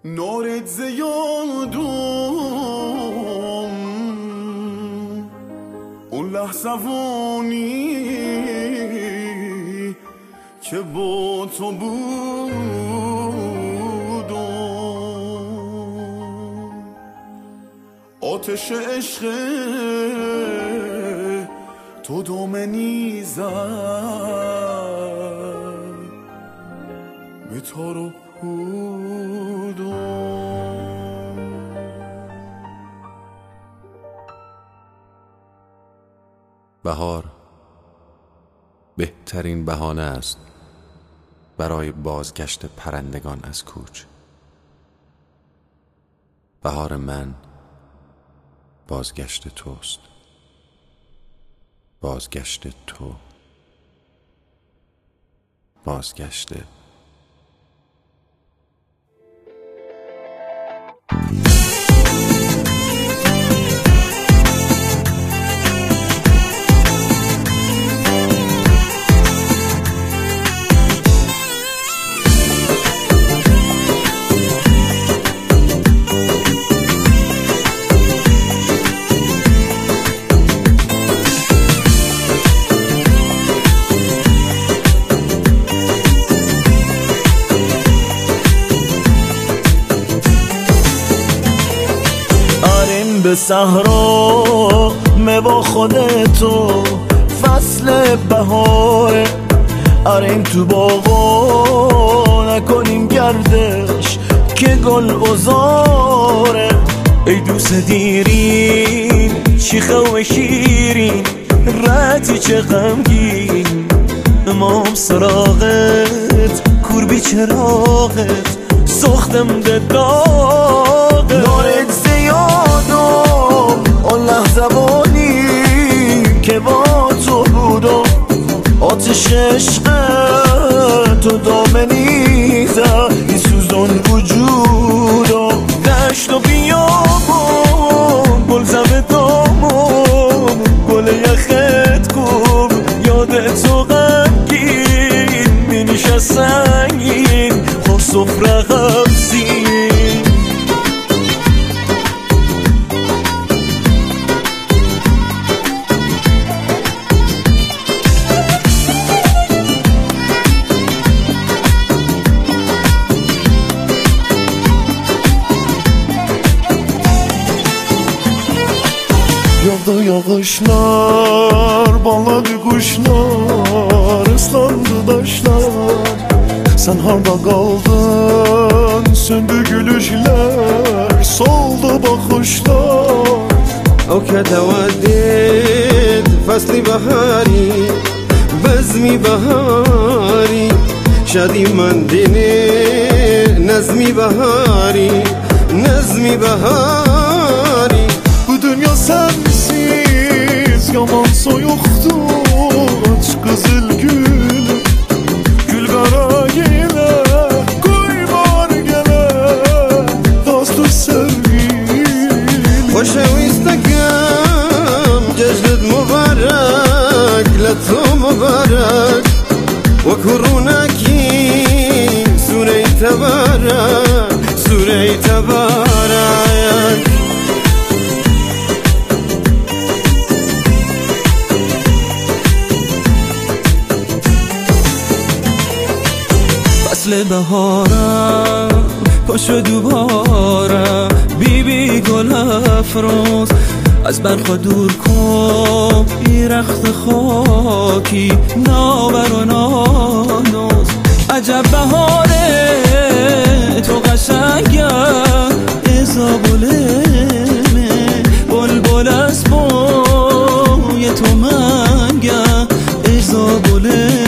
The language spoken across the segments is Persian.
نارت زیادم اون لحظوانی که با تو بودم، آتش عشق تو دامنی زد به تار و پودم. بهار بهترین بهانه است برای بازگشت پرندگان از کوچ. بهار من بازگشت توست، بازگشت تو، بازگشت به صحرا با خودتو فصل بهاره، آریم تو باغا نکنیم گردش که گل بزاره. ای دوست دیرین شیخه و شیرین رتی چه غمگین، امام سراغت کور بی چراغت سختم ده داغت. نارت زیادم اون لحظوانی که با تو بودم، آتش عشق تو دامنی زد این سوزان وجودم. دشت و بیابون گل زب دامون گل یخت کن یاد تو غمگین می نشست سنگین خور سفره غمزین. Yağdı yağışlar, bağladı kuşlar, ıslandı taşlar. Sen harda kaldın, söndü gülüşler, soldu bakışlar. او که تودید فصل بهاری بزمی بهاری شادی من دینه نظمی بهاری نظمی بهاری. Bu dünya sensiz yaman soyuktu, aç kızıl gül gül kara gele koy var gele dostu sevgilim. خوشویستکم جشنت مبارک لطو مبارک و کرونکی سوره تبارک سوره تبارک. فصل بهارم پاشو دوباره بی بی گل افروز از برخا دور کن ای رخت خاکی ناور و نانوز. عجب بهاره تو قشنگه ازابولمه بلبل از بوی تو منگه ازابولمه.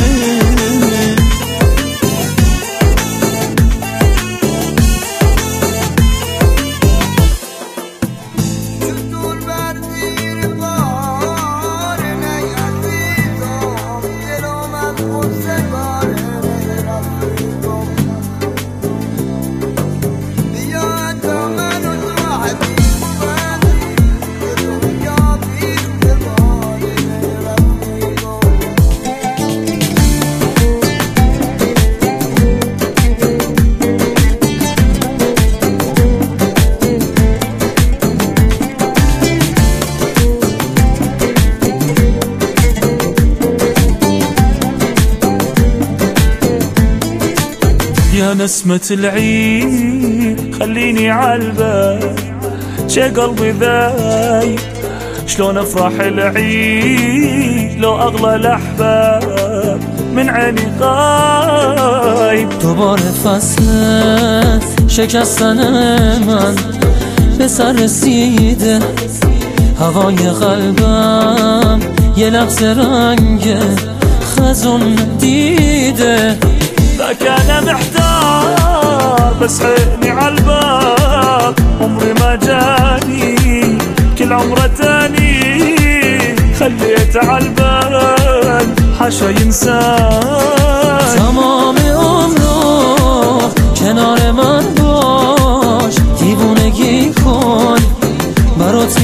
يا نسمة العيد خليني عالبال شي قلبي ذايب شلون افرح العيد لو اغلى الاحباب من عيني غايب دوباره فصل شکستن من به سر رسیده هوای قلبم یه لحظه رنگ خزون دیده ذاك انا محتار بس عيني عالباب عمري ما جاني كل عمره تاني خليت عالبال حاشا ينسان تمام عمرو کنار من باش دیوونگی کن برات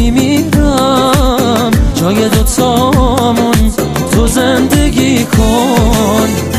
میمیرم جای دوتامون تو زندگی کن